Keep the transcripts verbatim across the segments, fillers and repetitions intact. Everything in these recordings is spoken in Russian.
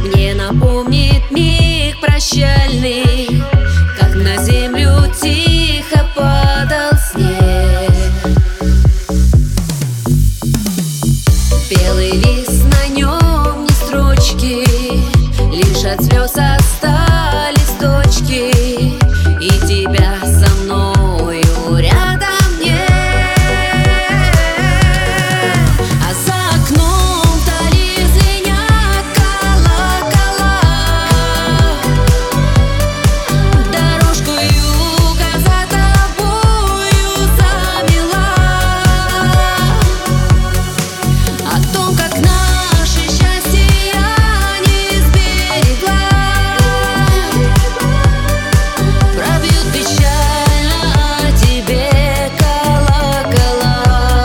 Мне напомнит миг прощальный, как на землю тихо падал снег. Белый лист, на нем не строчки, лишь от слез остались точки. И тебя со мною рядом нет. А за окном вдали звенят колокола. Дорожку юга за тобою замела. О том, как наше счастье я не сберегла, пробьют печально о тебе колокола.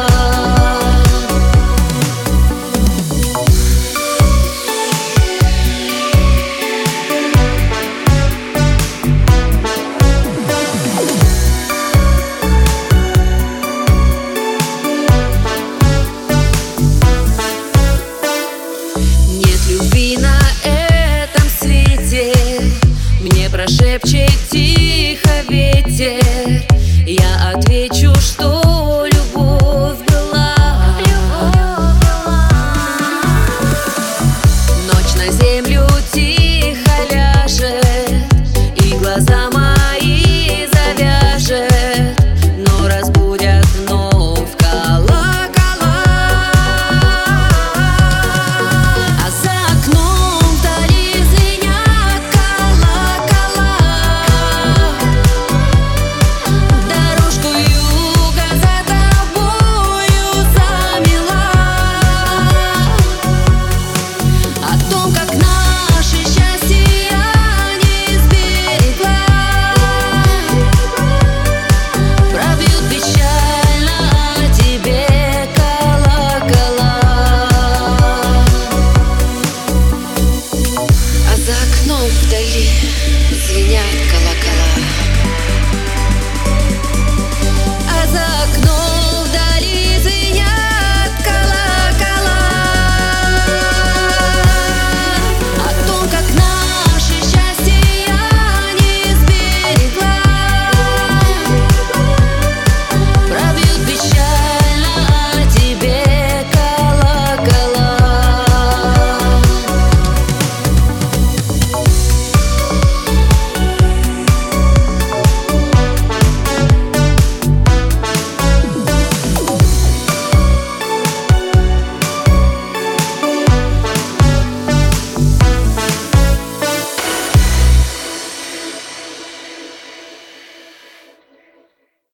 Нет любви на этом свете, мне прошепчет тихо ветер. Я отвечу, что любовь была. Ночь на землю тихо ляжет, и глаза мои завяжет, но разбудят вновь колокола. А за окном вдали звенят колокола. Дорожку юга за тобою замела. О том, как наше счастье я не сберегла, пробьют печально о тебе колокола. А за окном вдали